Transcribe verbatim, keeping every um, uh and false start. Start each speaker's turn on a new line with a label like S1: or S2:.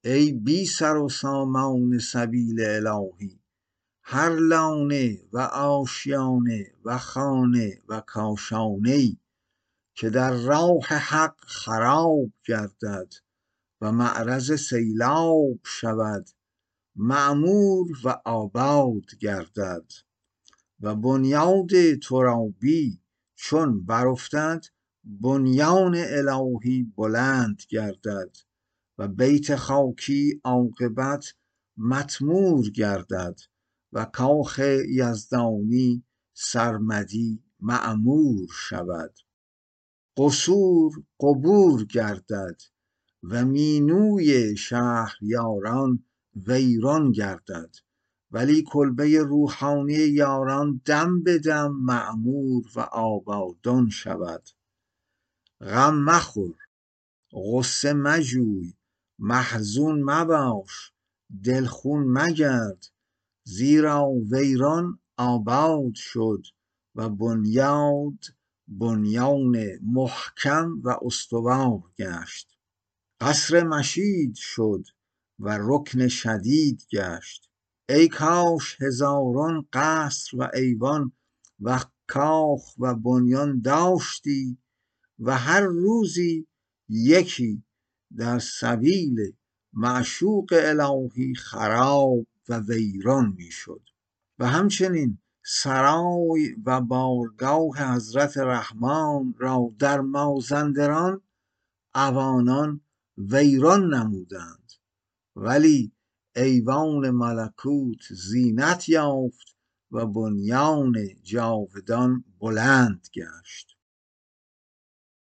S1: ای بی سر و سامان سبیل الهی، هر لانه و آشیانه و خانه و کاشانه که در راه حق خراب گردد و معرض سیلاب شود، معمور و آباد گردد. و بنیاد ترابی چون برافتد، بنیان الهی بلند گردد و بیت خاکی عاقبت مطمور گردد و کاخ یزدانی سرمدی معمور شود. قصور قبور گردد و مینوی شهریاران ویران گردد، ولی کلبه روحانی یاران دم به دم معمور و آبادان شود. غم مخور، غصه مجوی، محزون مباش، دلخون مگرد، زیرا ویران آباد شد و بنیاد بنیان محکم و استوار گشت. قصر مشید شد و رکن شدید گشت. ای کاش هزاران قصر و ایوان و کاخ و بنیان داشتی و هر روزی یکی در سبیل معشوق الهی خراب و ویران میشد. و همچنین سرای و بارگاه حضرت رحمان را در مازندران عوانان ویران نمودند، ولی ایوان ملکوت زینت یافت و بنیان جاودان بلند گشت.